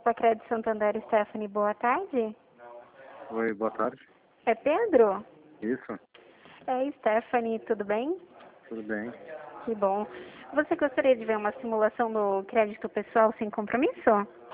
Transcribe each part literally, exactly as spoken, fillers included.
Copa Crédito Santander, Stephanie, boa tarde. Oi, boa tarde. É Pedro? Isso, É Stephanie, tudo bem? tudo bem. Que bom. Você gostaria de ver uma simulação do crédito pessoal sem compromisso?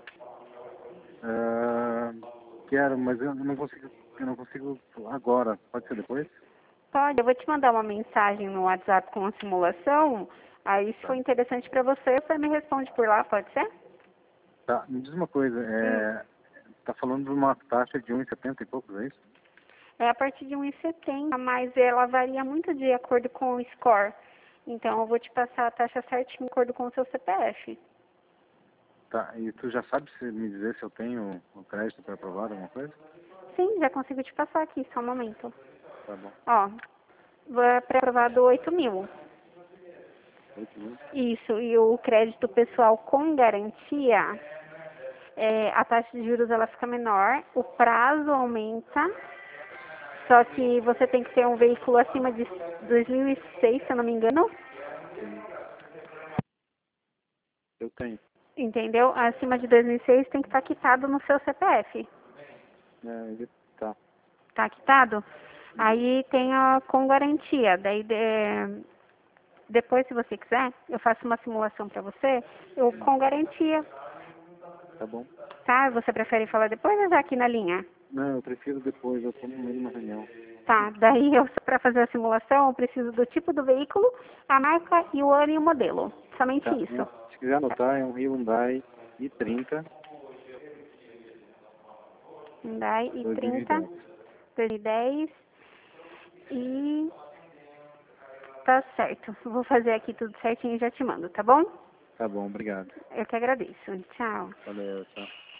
Ah, quero, mas eu não consigo, eu não consigo agora. Pode ser depois? Pode, eu vou te mandar uma mensagem no WhatsApp com a simulação. Aí, se Tá. for interessante para você, você me responde por lá, pode ser? Tá, me diz uma coisa, Hum. é, tá falando de uma taxa de um e setenta e poucos, é isso? É a partir de um e setenta, mas ela varia muito de acordo com o score. Então, eu vou te passar a taxa certinha de acordo com o seu C P F. Tá, e tu já sabe se me dizer se eu tenho o crédito para aprovar alguma coisa? Sim, já consigo te passar aqui, só um momento. Tá bom. Ó, pré-aprovado oito mil. Oito mil? Isso, e o crédito pessoal com garantia, é, a taxa de juros ela fica menor, o prazo aumenta, só que você tem que ter um veículo acima de dois mil e seis, se eu não me engano, Sim. Eu tenho. entendeu? Acima de dois mil e seis tem que estar quitado no seu C P F. É, ele tá. Tá quitado? Aí tem a com garantia, daí de- depois, se você quiser, eu faço uma simulação para você, eu com garantia, Tá bom. tá? Você prefere falar depois ou já aqui na linha? Não, eu prefiro depois, eu tô no meio de uma reunião. Tá, daí eu, para fazer a simulação, eu preciso do tipo do veículo, a marca e o ano e o modelo. Somente Tá, isso. se quiser anotar, é um Hyundai i trinta Hyundai i dois mil e trinta, dez. dois mil e dez e tá certo. Vou fazer aqui tudo certinho e já te mando, tá bom? Tá bom, obrigado. Eu que agradeço. Tchau. Valeu, tchau.